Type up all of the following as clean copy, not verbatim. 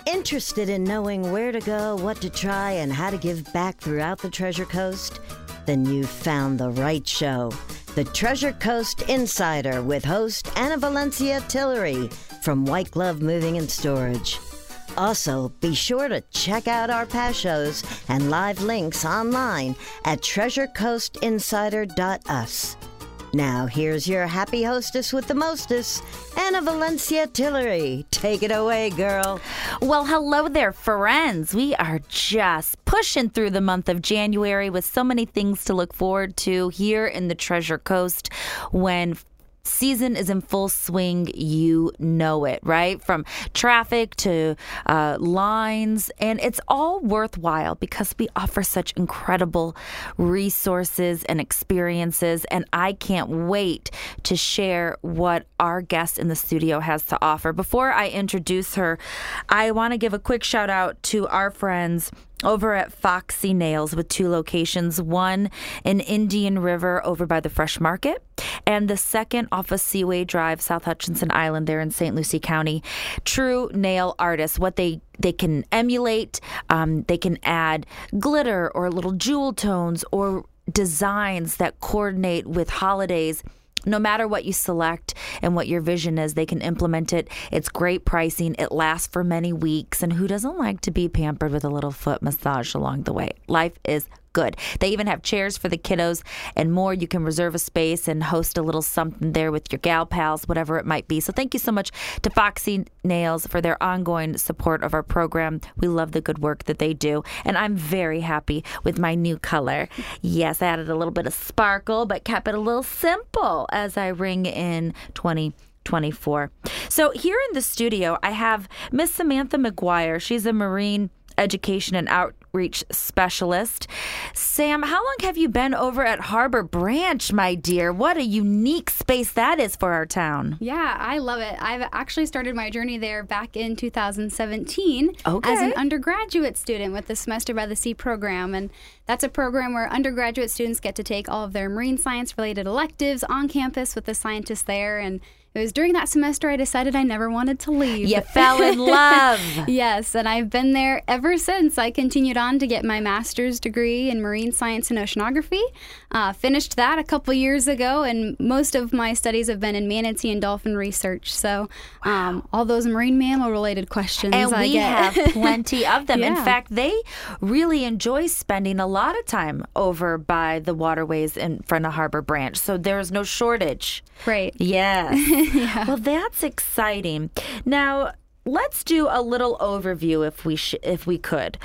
Interested in knowing where to go, what to try, and how to give back throughout the Treasure Coast? Then you've found the right show. The Treasure Coast Insider with host Anna Valencia Tillery from White Glove Moving and Storage. Also, be sure to check out our past shows and live links online at treasurecoastinsider.us. Now, here's your happy hostess with the mostest, Anna Valencia Tillery. Take it away, girl. Well, hello there, friends. We are just pushing through the month of January with so many things to look forward to here in the Treasure Coast when season is in full swing. You know it, right? From traffic to lines, and it's all worthwhile because we offer such incredible resources and experiences, and I can't wait to share what our guest in the studio has to offer. Before I introduce her, I want to give a quick shout out to our friends over at Foxy Nails with 2 locations, one in Indian River over by the Fresh Market, and the second off of Seaway Drive, South Hutchinson Island there in St. Lucie County. True nail artists, what they can emulate, they can add glitter or little jewel tones or designs that coordinate with holidays. No matter what you select and what your vision is, they can implement it. It's great pricing. It lasts for many weeks. And who doesn't like to be pampered with a little foot massage along the way? Life is good. They even have chairs for the kiddos and more. You can reserve a space and host a little something there with your gal pals, whatever it might be. So thank you so much to Foxy Nails for their ongoing support of our program. We love the good work that they do. And I'm very happy with my new color. Yes, I added a little bit of sparkle, but kept it a little simple as I ring in 2024. So here in the studio, I have Miss Samantha McGuire. She's a marine education and outreach specialist. Sam, how long have you been over at Harbor Branch, my dear? What a unique space that is for our town. Yeah, I love it. I've actually started my journey there back in 2017 Okay. as an undergraduate student with the Semester by the Sea program. And that's a program where undergraduate students get to take all of their marine science-related electives on campus with the scientists there. And it was during that semester I decided I never wanted to leave. You fell in love. Yes, and I've been there ever since. I continued on to get my master's degree in marine science and oceanography. Finished that a couple years ago, and most of my studies have been in manatee and dolphin research. So all those marine mammal-related questions and I we get. have plenty of them. In Yeah. fact, they really enjoy spending a lot of time over by the waterways in front of Harbor Branch. So there's no shortage. Right. Yes. Well, that's exciting. Now, let's do a little overview if we could.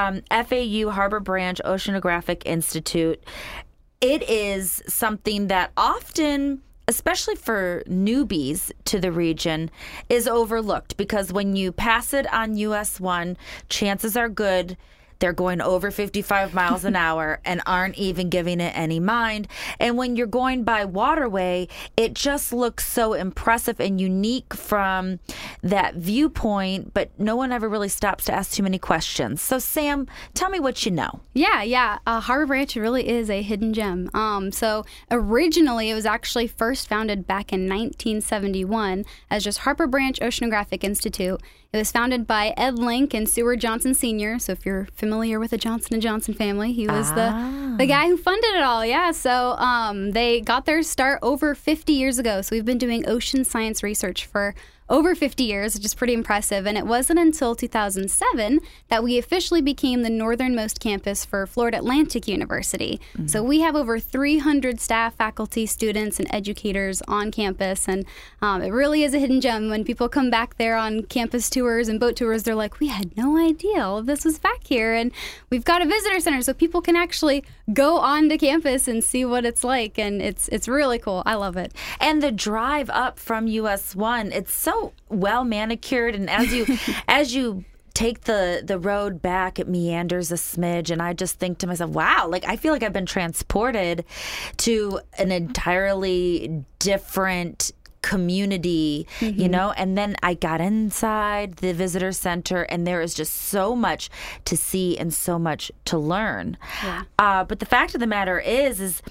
FAU Harbor Branch Oceanographic Institute. It is something that often, especially for newbies to the region, is overlooked because when you pass it on US 1, chances are good they're going over 55 miles an hour and aren't even giving it any mind. And when you're going by waterway, it just looks so impressive and unique from that viewpoint, but no one ever really stops to ask too many questions. So, Sam, tell me what you know. Yeah. Harbor Branch really is a hidden gem. So originally, it was actually first founded back in 1971 as just Harbor Branch Oceanographic Institute. It was founded by Ed Link and Seward Johnson Sr. So if you're familiar with the Johnson & Johnson family, he was the guy who funded it all. Yeah. So they got their start over 50 years ago. So we've been doing ocean science research for over 50 years, which is pretty impressive. And it wasn't until 2007 that we officially became the northernmost campus for Florida Atlantic University. So we have over 300 staff, faculty, students, and educators on campus. And it really is a hidden gem. When people come back there on campus tours and boat tours, they're like, we had no idea all of this was back here. And we've got a visitor center so people can actually go onto campus and see what it's like. And it's really cool. I love it. And the drive up from US 1, it's so well manicured, and as you take the road back, it meanders a smidge, and I just think to myself, wow, like I feel like I've been transported to an entirely different community, you know, and then I got inside the visitor center and there is just so much to see and so much to learn. But the fact of the matter is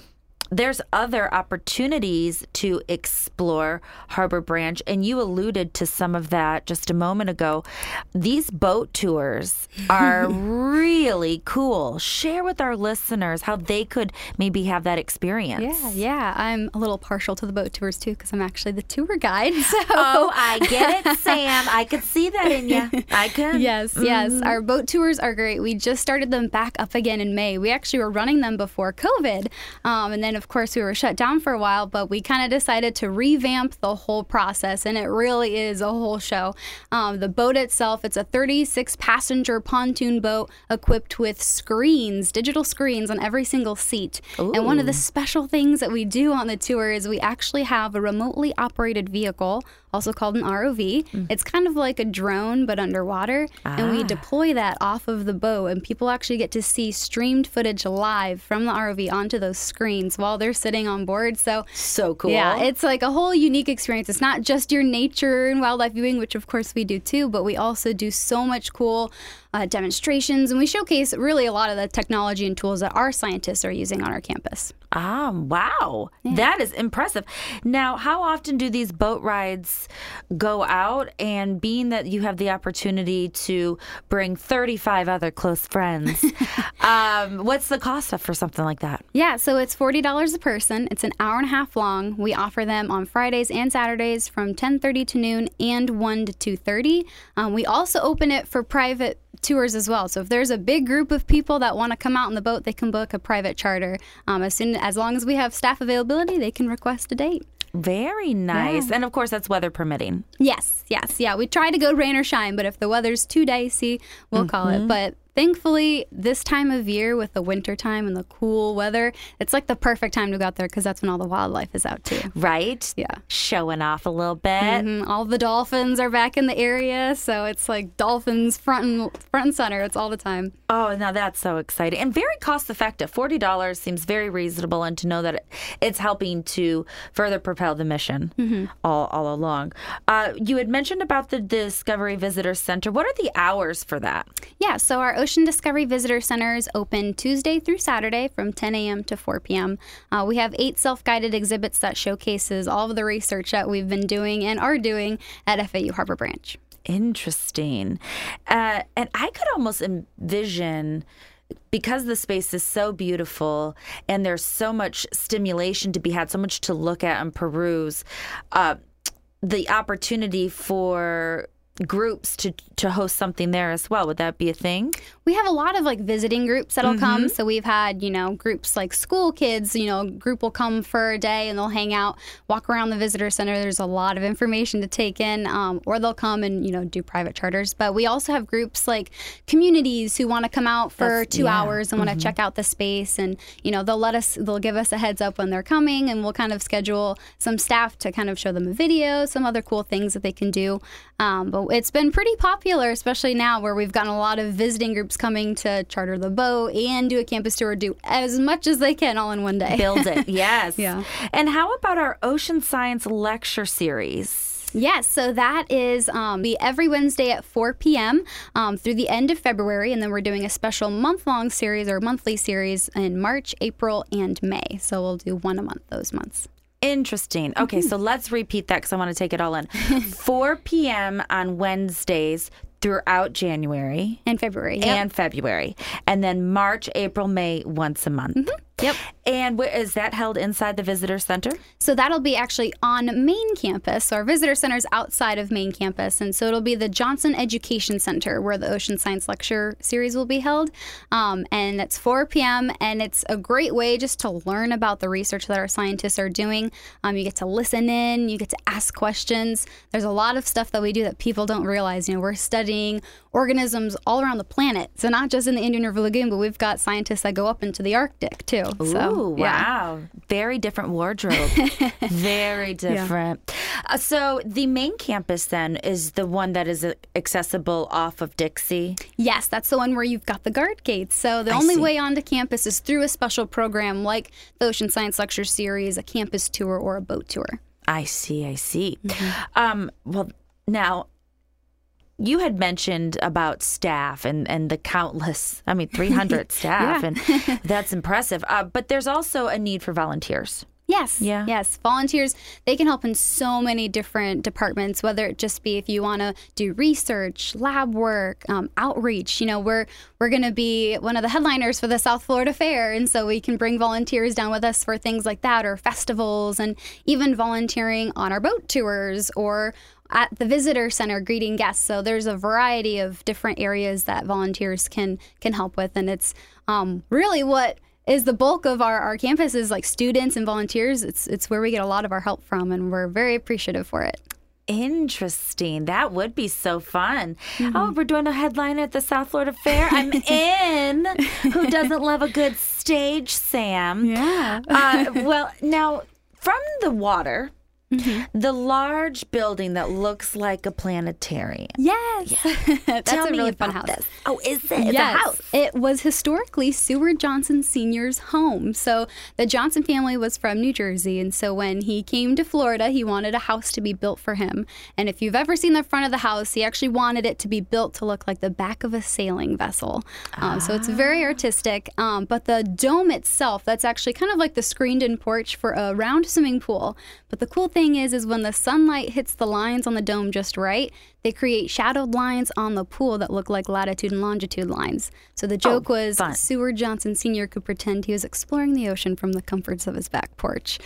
there's other opportunities to explore Harbor Branch, and you alluded to some of that just a moment ago. These boat tours are really cool. Share with our listeners how they could maybe have that experience. Yeah. I'm a little partial to the boat tours too because I'm actually the tour guide. So. Oh, I get it, Sam. I could see that in you. I could. Yes. Our boat tours are great. We just started them back up again in May. We actually were running them before COVID, and then of course we were shut down for a while, but we kind of decided to revamp the whole process, and it really is a whole show. The boat itself, it's a 36-passenger pontoon boat equipped with screens, digital screens on every single seat. Ooh. And one of the special things that we do on the tour is we actually have a remotely operated vehicle, also called an ROV. It's kind of like a drone, but underwater. And we deploy that off of the boat, and people actually get to see streamed footage live from the ROV onto those screens while they're sitting on board. So cool. Yeah, it's like a whole unique experience. It's not just your nature and wildlife viewing, which of course we do too, but we also do so much cool demonstrations, and we showcase really a lot of the technology and tools that our scientists are using on our campus. Wow. Yeah. That is impressive. Now, how often do these boat rides go out? And being that you have the opportunity to bring 35 other close friends, what's the cost for something like that? Yeah, so it's $40 a person. It's an hour and a half long. We offer them on Fridays and Saturdays from 10:30 to noon and 1 to 2:30. We also open it for private tours as well. So if there's a big group of people that want to come out on the boat, they can book a private charter. As long as we have staff availability, they can request a date. Very nice. Yeah. And of course, that's weather permitting. Yes. Yeah, we try to go rain or shine, but if the weather's too dicey, we'll call it. But thankfully, this time of year with the winter time and the cool weather, it's like the perfect time to go out there because that's when all the wildlife is out too. Right? Yeah. Showing off a little bit. All the dolphins are back in the area, so it's like dolphins front and center. It's all the time. Oh, now that's so exciting. And very cost effective. $40 seems very reasonable, and to know that it's helping to further propel the mission all along. You had mentioned about the Discovery Visitor Center. What are the hours for that? Yeah, so our Ocean Discovery Visitor Center is open Tuesday through Saturday from 10 a.m. to 4 p.m. We have 8 self-guided exhibits that showcases all of the research that we've been doing and are doing at FAU Harbor Branch. Interesting. And I could almost envision, because the space is so beautiful and there's so much stimulation to be had, so much to look at and peruse, the opportunity for groups to host something there as well. Would that be a thing? We have a lot of like visiting groups that'll come. So we've had, groups like school kids, group will come for a day and they'll hang out, walk around the visitor center. There's a lot of information to take in, or they'll come and, do private charters. But we also have groups like communities who want to come out for 2 hours and want to check out the space. And, they'll give us a heads up when they're coming, and we'll kind of schedule some staff to kind of show them a video, some other cool things that they can do. But it's been pretty popular, especially now where we've gotten a lot of visiting groups coming to charter the boat and do a campus tour, do as much as they can all in one day. Build it, yes. Yeah. And how about our Ocean Science lecture series? Yes, so that is every Wednesday at 4 p.m. Through the end of February, and then we're doing a special month-long series or monthly series in March, April, and May. So we'll do one a month those months. Interesting. Okay, so let's repeat that because I want to take it all in. 4 p.m. on Wednesdays throughout January. And February. And February. And then March, April, May, once a month. Yep. And is that held inside the visitor center? So that'll be actually on main campus. So our visitor center is outside of main campus. And so it'll be the Johnson Education Center where the Ocean Science Lecture Series will be held. And it's 4 p.m. And it's a great way just to learn about the research that our scientists are doing. You get to listen in. You get to ask questions. There's a lot of stuff that we do that people don't realize. We're studying organisms all around the planet. So not just in the Indian River Lagoon, but we've got scientists that go up into the Arctic, too. Ooh, so, wow. Very different wardrobe. Very different. So the main campus, then, is the one that is accessible off of Dixie? Yes, that's the one where you've got the guard gates. So the only way onto campus is through a special program like the Ocean Science Lecture Series, a campus tour, or a boat tour. I see. Well, now, you had mentioned about staff and the countless, 300 staff, and that's impressive. But there's also a need for volunteers. Yes. Yeah. Yes. Volunteers, they can help in so many different departments, whether it just be if you want to do research, lab work, outreach. We're going to be one of the headliners for the South Florida Fair. And so we can bring volunteers down with us for things like that, or festivals, and even volunteering on our boat tours or at the visitor center greeting guests. So there's a variety of different areas that volunteers can help with. And it's really what is the bulk of our campus is like students and volunteers. It's where we get a lot of our help from, and we're very appreciative for it. Interesting. That would be so fun. Oh, we're doing a headliner at the South Florida Fair. I'm in. Who doesn't love a good stage, Sam? Yeah. Well, now, from the water, the large building that looks like a planetarium. Yes. That's Tell a me really about fun house. this. Oh, is it? It's Yes. a house. It was historically Seward Johnson Sr.'s home. So the Johnson family was from New Jersey. And so when he came to Florida, he wanted a house to be built for him. And if you've ever seen the front of the house, he actually wanted it to be built to look like the back of a sailing vessel. So it's very artistic. But the dome itself, that's actually kind of like the screened-in porch for a round swimming pool. But the cool thing is when the sunlight hits the lines on the dome just right, they create shadowed lines on the pool that look like latitude and longitude lines. So the joke was fun. Seward Johnson Sr. could pretend he was exploring the ocean from the comforts of his back porch.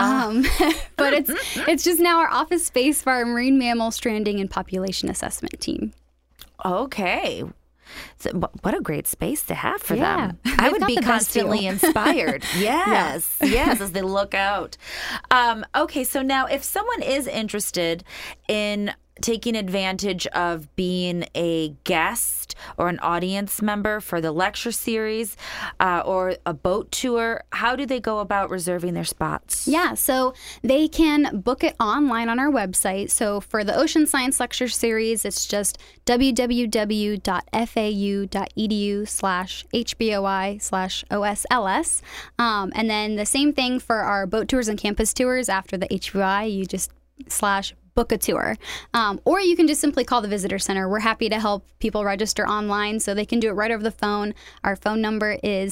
But it's just now our office space for our marine mammal stranding and population assessment team. Okay. So, what a great space to have for Yeah. them. I They've would got be the best constantly view. inspired. Yes, as they look out. Okay, so now if someone is interested in taking advantage of being a guest or an audience member for the lecture series or a boat tour, how do they go about reserving their spots? Yeah, so they can book it online on our website. So for the Ocean Science Lecture Series, it's just www.fau.edu/HBOI/OSLS. And then the same thing for our boat tours and campus tours after the HBOI, you just /book a tour. Or you can just simply call the visitor center. We're happy to help people register online, so they can do it right over the phone. Our phone number is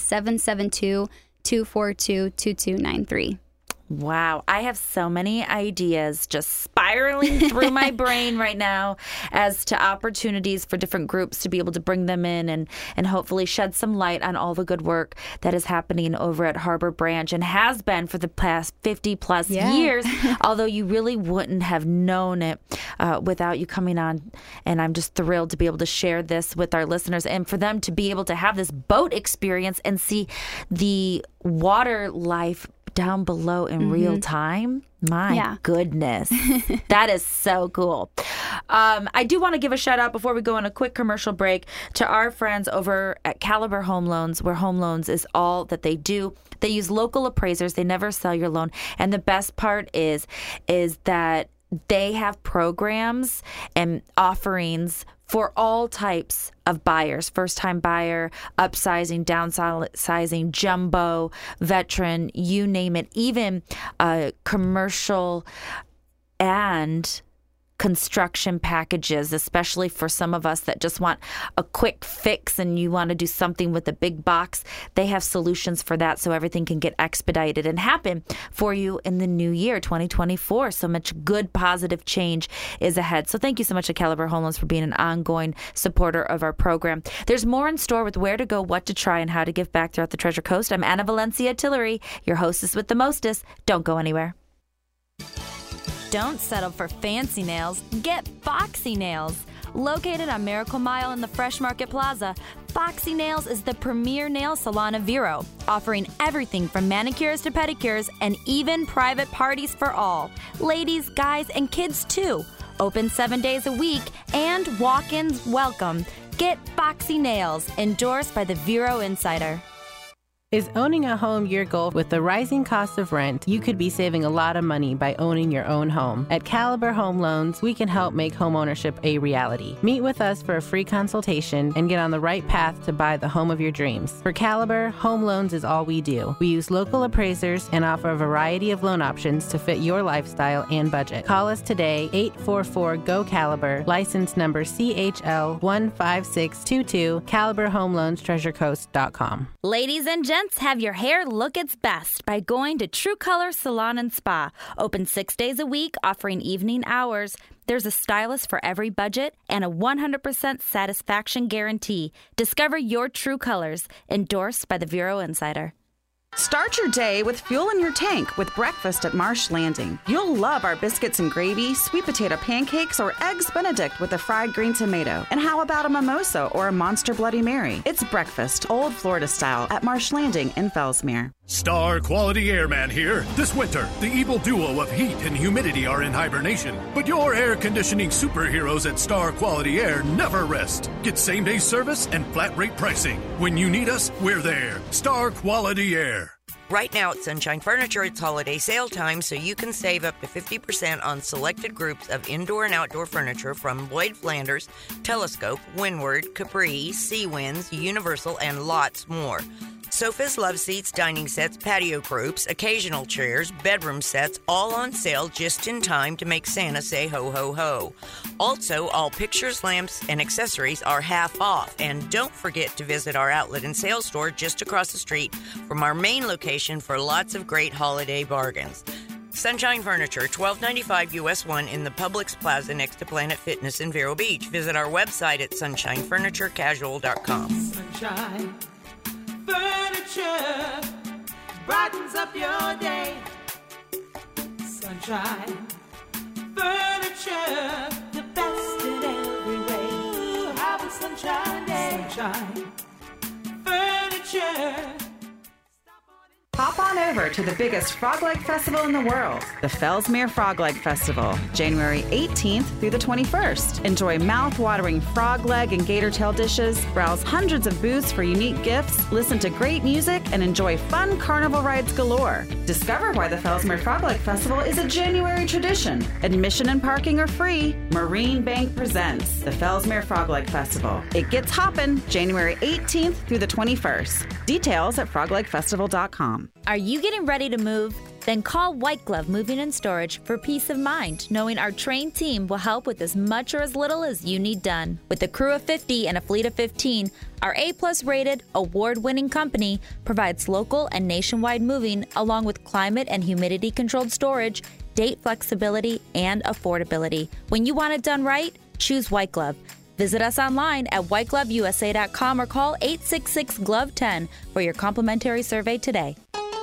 772-242-2293. Wow, I have so many ideas just spiraling through my brain right now as to opportunities for different groups to be able to bring them in and hopefully shed some light on all the good work that is happening over at Harbor Branch and has been for the past 50 plus years, although you really wouldn't have known it without you coming on. And I'm just thrilled to be able to share this with our listeners and for them to be able to have this boat experience and see the water life down below in real time. My goodness. That is so cool. I do want to give a shout out before we go on a quick commercial break to our friends over at Caliber Home Loans, where home loans is all that they do. They use local appraisers. They never sell your loan. And the best part is that they have programs and offerings for all types of buyers, first-time buyer, upsizing, downsizing, jumbo, veteran, you name it, even commercial and construction packages, especially for some of us that just want a quick fix and you want to do something with a big box. They have solutions for that so everything can get expedited and happen for you in the new year, 2024. So much good, positive change is ahead. So thank you so much to Caliber Home Loans for being an ongoing supporter of our program. There's more in store with where to go, what to try, and how to give back throughout the Treasure Coast. I'm Anna Valencia Tillery, your hostess with the mostest. Don't go anywhere. Don't settle for fancy nails. Get Foxy Nails. Located on Miracle Mile in the Fresh Market Plaza, Foxy Nails is the premier nail salon of Vero, offering everything from manicures to pedicures and even private parties for all. Ladies, guys, and kids too. Open 7 days a week and walk-ins welcome. Get Foxy Nails, endorsed by the Vero Insider. Is owning a home your goal? With the rising cost of rent, you could be saving a lot of money by owning your own home. At Caliber Home Loans, we can help make homeownership a reality. Meet with us for a free consultation and get on the right path to buy the home of your dreams. For Caliber, home loans is all we do. We use local appraisers and offer a variety of loan options to fit your lifestyle and budget. Call us today, 844-GO-CALIBER, license number CHL15622, CaliberHomeLoansTreasureCoast.com. Ladies and gents, have your hair look its best by going to True Color Salon and Spa. Open 6 days a week, offering evening hours. There's a stylist for every budget and a 100% satisfaction guarantee. Discover your true colors. Endorsed by the Vero Insider. Start your day with fuel in your tank with breakfast at Marsh Landing. You'll love our biscuits and gravy, sweet potato pancakes, or eggs Benedict with a fried green tomato. And how about a mimosa or a Monster Bloody Mary? It's breakfast, old Florida style, at Marsh Landing in Fellsmere. Star Quality Airman here. This winter, the evil duo of heat and humidity are in hibernation. But your air conditioning superheroes at Star Quality Air never rest. Get same-day service and flat rate pricing. When you need us, we're there. Star Quality Air. Right now at Sunshine Furniture, it's holiday sale time, so you can save up to 50% on selected groups of indoor and outdoor furniture from Lloyd Flanders, Telescope, Windward, Capri, Seawinds, Universal, and lots more. Sofas, love seats, dining sets, patio groups, occasional chairs, bedroom sets, all on sale just in time to make Santa say ho, ho, ho. Also, all pictures, lamps, and accessories are half off. And don't forget to visit our outlet and sales store just across the street from our main location for lots of great holiday bargains. Sunshine Furniture, 1295 US 1 in the Publix Plaza next to Planet Fitness in Vero Beach. Visit our website at sunshinefurniturecasual.com. Sunshine Furniture brightens up your day. Sunshine Furniture, the best in every way. Have a sunshine day. Sunshine Furniture. Hop on over to the biggest frog leg festival in the world, the Fellsmere Frog Leg Festival, January 18th through the 21st. Enjoy mouth-watering frog leg and gator tail dishes, browse hundreds of booths for unique gifts, listen to great music, and enjoy fun carnival rides galore. Discover why the Fellsmere Frog Leg Festival is a January tradition. Admission and parking are free. Marine Bank presents the Fellsmere Frog Leg Festival. It gets hoppin' January 18th through the 21st. Details at froglegfestival.com. Are you getting ready to move? Then call White Glove Moving and Storage for peace of mind, knowing our trained team will help with as much or as little as you need done. With a crew of 50 and a fleet of 15, our A-plus rated, award-winning company provides local and nationwide moving along with climate and humidity-controlled storage, date flexibility, and affordability. When you want it done right, choose White Glove. Visit us online at whitegloveusa.com or call 866-GLOVE-10 for your complimentary survey today.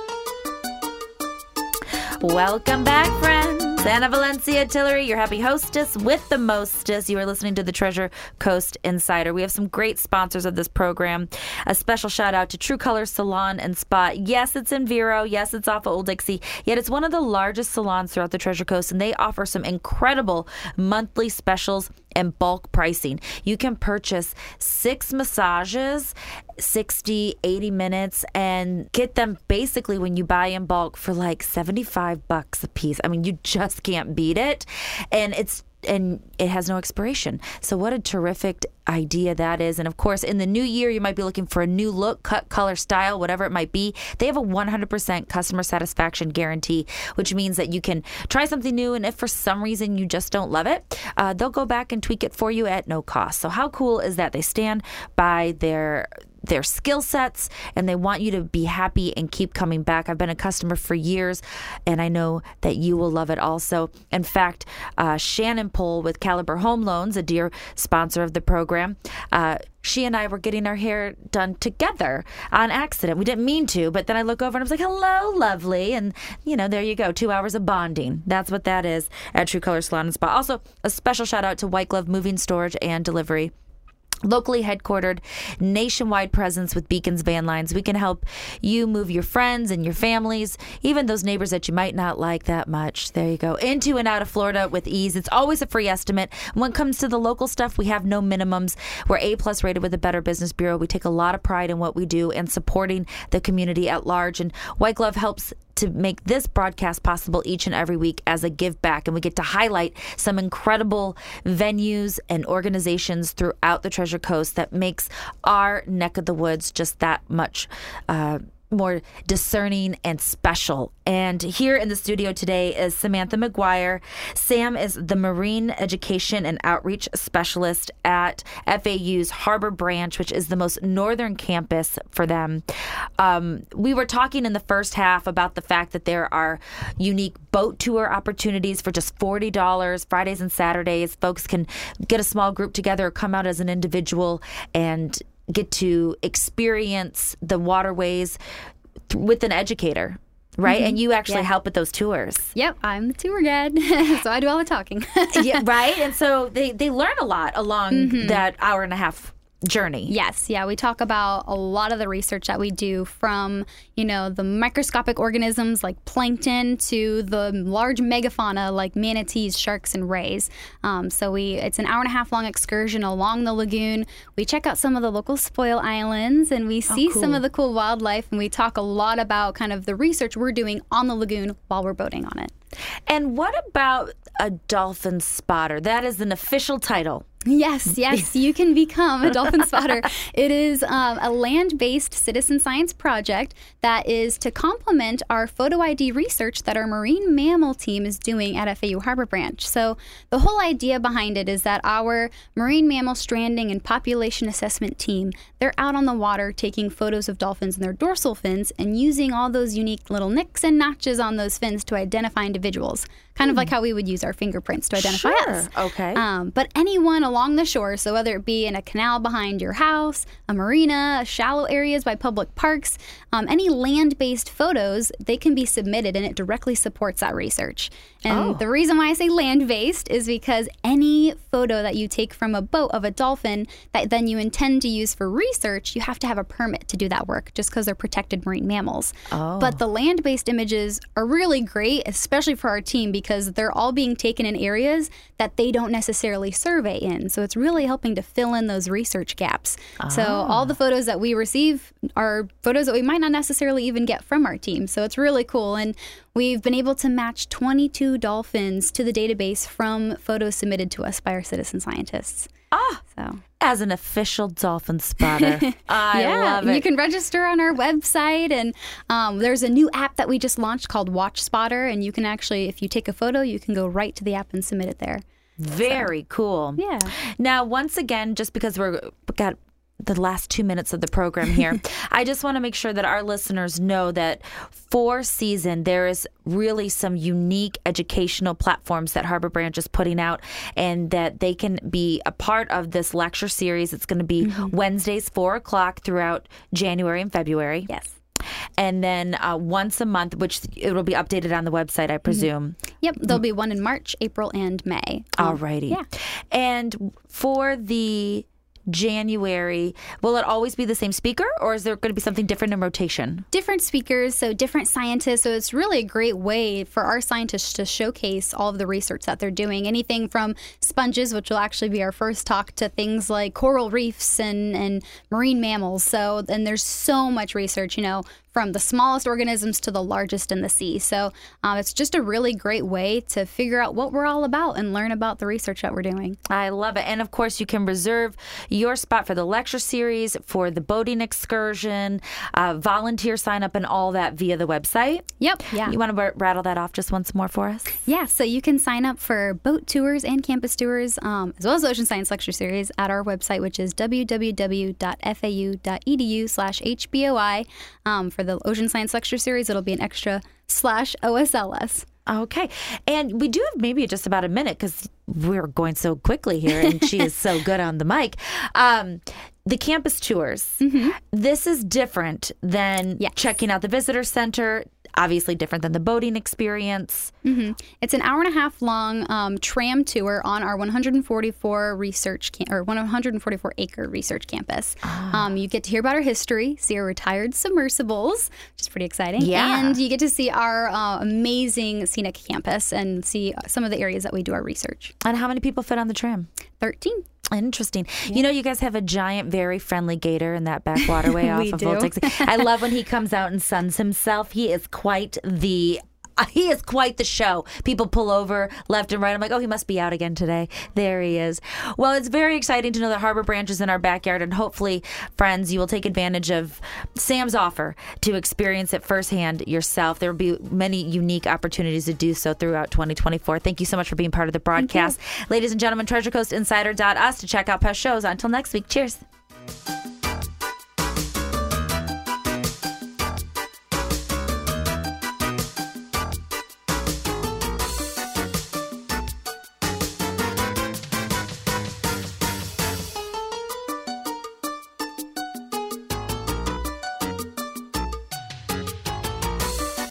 Welcome back, friends. Anna Valencia Tillery, your happy hostess with the mostest. You are listening to the Treasure Coast Insider. We have some great sponsors of this program. A special shout out to True Color Salon and Spa. Yes, it's in Vero. Yes, it's off of Old Dixie. Yet it's one of the largest salons throughout the Treasure Coast, and they offer some incredible monthly specials and bulk pricing. You can purchase 6 massages, 60, 80 minutes, and get them basically when you buy in bulk for like $75 a piece. I mean, you just can't beat it. And it has no expiration. So what a terrific idea that is. And of course, in the new year, you might be looking for a new look, cut, color, style, whatever it might be. They have a 100% customer satisfaction guarantee, which means that you can try something new, and if for some reason you just don't love it, they'll go back and tweak it for you at no cost. So how cool is that? They stand by their skill sets, and they want you to be happy and keep coming back. I've been a customer for years, and I know that you will love it also. In fact, Shannon Pohl with Caliber Home Loans, a dear sponsor of the program, she and I were getting our hair done together on accident. We didn't mean to, but then I look over and I was like, hello, lovely. And, there you go, 2 hours of bonding. That's what that is at True Color Salon and Spa. Also, a special shout out to White Glove Moving, Storage, and Delivery. locally headquartered, nationwide presence with Beacons Van Lines. We can help you move your friends and your families, even those neighbors that you might not like that much. There you go. Into and out of Florida with ease. It's always a free estimate. When it comes to the local stuff, we have no minimums. We're A+ rated with the Better Business Bureau. We take a lot of pride in what we do and supporting the community at large. And White Glove helps to make this broadcast possible each and every week as a give back. And we get to highlight some incredible venues and organizations throughout the Treasure Coast that makes our neck of the woods just that much more discerning and special. And here in the studio today is Samantha McGuire. Sam is the Marine Education and Outreach Specialist at FAU's Harbor Branch, which is the most northern campus for them. We were talking in the first half about the fact that there are unique boat tour opportunities for just $40 Fridays and Saturdays. Folks can get a small group together or come out as an individual and get to experience the waterways with an educator, right? And you actually help with those tours. Yep, I'm the tour guide, so I do all the talking. Yeah, right? And so they learn a lot along that hour and a half journey. Yes, yeah, we talk about a lot of the research that we do, from, the microscopic organisms like plankton to the large megafauna like manatees, sharks, and rays. So it's an hour and a half long excursion along the lagoon. We check out some of the local spoil islands, and we see some of the cool wildlife, and we talk a lot about kind of the research we're doing on the lagoon while we're boating on it. And what about a dolphin spotter? That is an official title. Yes, you can become a dolphin spotter. It is a land-based citizen science project that is to complement our photo ID research that our marine mammal team is doing at FAU Harbor Branch. So the whole idea behind it is that our marine mammal stranding and population assessment team, they're out on the water taking photos of dolphins and their dorsal fins and using all those unique little nicks and notches on those fins to identify individuals, kind of like how we would use our fingerprints to identify us. Okay. But anyone along the shore, so whether it be in a canal behind your house, a marina, shallow areas by public parks, any land-based photos, they can be submitted, and it directly supports that research. And the reason why I say land-based is because any photo that you take from a boat of a dolphin that then you intend to use for research, you have to have a permit to do that work, just because they're protected marine mammals. But the land-based images are really great, especially for our team, because they're all being taken in areas that they don't necessarily survey in. So it's really helping to fill in those research gaps. So all the photos that we receive are photos that we might not necessarily even get from our team. So it's really cool. And we've been able to match 22 dolphins to the database from photos submitted to us by our citizen scientists. So as an official dolphin spotter. I love it. You can register on our website, and there's a new app that we just launched called Watch Spotter, and you can actually, if you take a photo, you can go right to the app and submit it there. Very cool. Yeah. Now, once again, just because we've got the last 2 minutes of the program here, I just want to make sure that our listeners know that for season, there is really some unique educational platforms that Harbor Branch is putting out, and that they can be a part of this lecture series. It's going to be Wednesdays, 4 o'clock throughout January and February. Yes. And then once a month, which it'll be updated on the website, I presume. Yep. There'll be one in March, April, and May. Alrighty. Yeah. And for the January, will it always be the same speaker, or is there going to be something different in rotation? Different speakers, so different scientists. So it's really a great way for our scientists to showcase all of the research that they're doing. Anything from sponges, which will actually be our first talk, to things like coral reefs and marine mammals. So, and there's so much research, from the smallest organisms to the largest in the sea. So it's just a really great way to figure out what we're all about and learn about the research that we're doing. I love it. And of course, you can reserve your spot for the lecture series, for the boating excursion, volunteer sign up, and all that via the website. Yep. Yeah. You want to rattle that off just once more for us? Yeah. So you can sign up for boat tours and campus tours, as well as Ocean Science Lecture Series at our website, which is www.fau.edu/HBOI. For the Ocean Science Lecture Series, it'll be an extra /OSLS. Okay. And we do have maybe just about a minute, because we're going so quickly here, and she is so good on the mic. The campus tours, this is different than checking out the visitor center. obviously different than the boating experience. Mm-hmm. It's an 1.5 hour long tram tour on our 144 acre research campus. You get to hear about our history, see our retired submersibles, which is pretty exciting. Yeah. And you get to see our amazing scenic campus and see some of the areas that we do our research. And how many people fit on the tram? 13. Interesting. Yeah. You know, you guys have a giant, very friendly gator in that back waterway off of Old Texas. I love when he comes out and suns himself. He is quite the show. People pull over left and right. I'm like, oh, he must be out again today. There he is. Well, it's very exciting to know that Harbor Branch is in our backyard, and hopefully, friends, you will take advantage of Sam's offer to experience it firsthand yourself. There will be many unique opportunities to do so throughout 2024. Thank you so much for being part of the broadcast. Ladies and gentlemen, TreasureCoastInsider.us to check out past shows. Until next week, cheers.